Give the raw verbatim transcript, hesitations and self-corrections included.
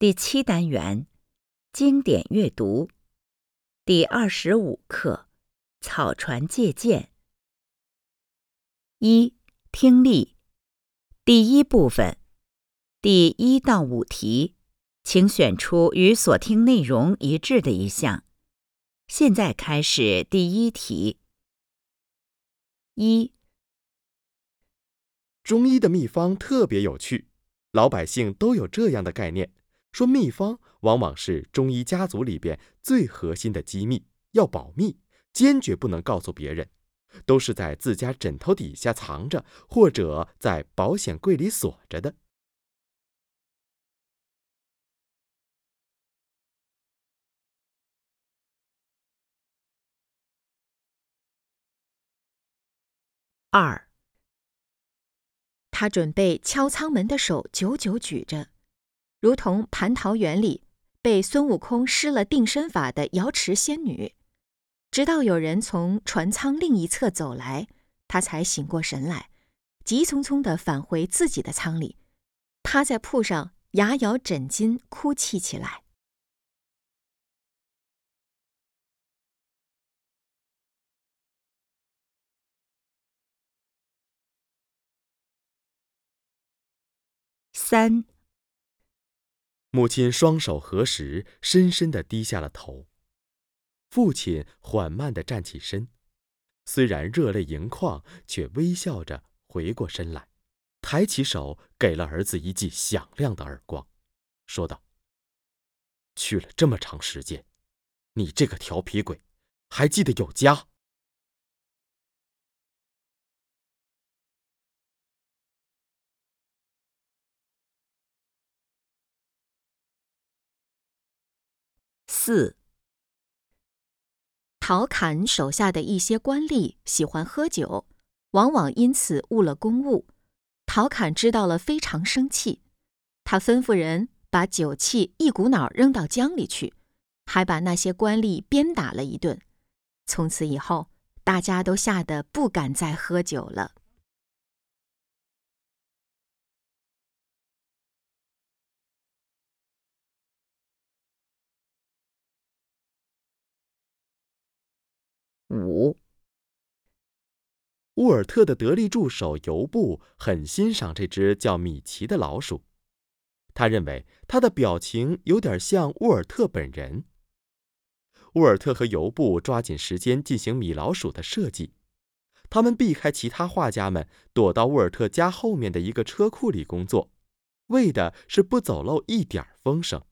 第七单元经典阅读第二十五课草船借箭。一、听力第一部分第一到五题，请选出与所听内容一致的一项。现在开始第一题。一、 中医的秘方特别有趣，老百姓都有这样的概念，说秘方往往是中医家族里边最核心的机密，要保密，坚决不能告诉别人，都是在自家枕头底下藏着，或者在保险柜里锁着的。 二、 他准备敲舱门的手久久举着，如同蟠桃园里被孙悟空施了定身法的瑶池仙女，直到有人从船舱另一侧走来，他才醒过神来，急匆匆地返回自己的舱里，趴在铺上牙咬枕巾哭泣起来。 三、 母亲双手合十，深深地低下了头。父亲缓慢地站起身，虽然热泪盈眶，却微笑着回过身来，抬起手给了儿子一记响亮的耳光，说道：“去了这么长时间，你这个调皮鬼，还记得有家？” 四、 陶侃手下的一些官吏喜欢喝酒，往往因此误了公务。陶侃知道了，非常生气，他吩咐人把酒器一股脑扔到江里去，还把那些官吏鞭打了一顿。从此以后，大家都吓得不敢再喝酒了。 五、 乌尔特的得力助手尤布很欣赏这只叫米奇的老鼠，他认为它的表情有点像乌尔特本人。乌尔特和尤布抓紧时间进行米老鼠的设计，他们避开其他画家们，躲到乌尔特家后面的一个车库里工作，为的是不走漏一点风声。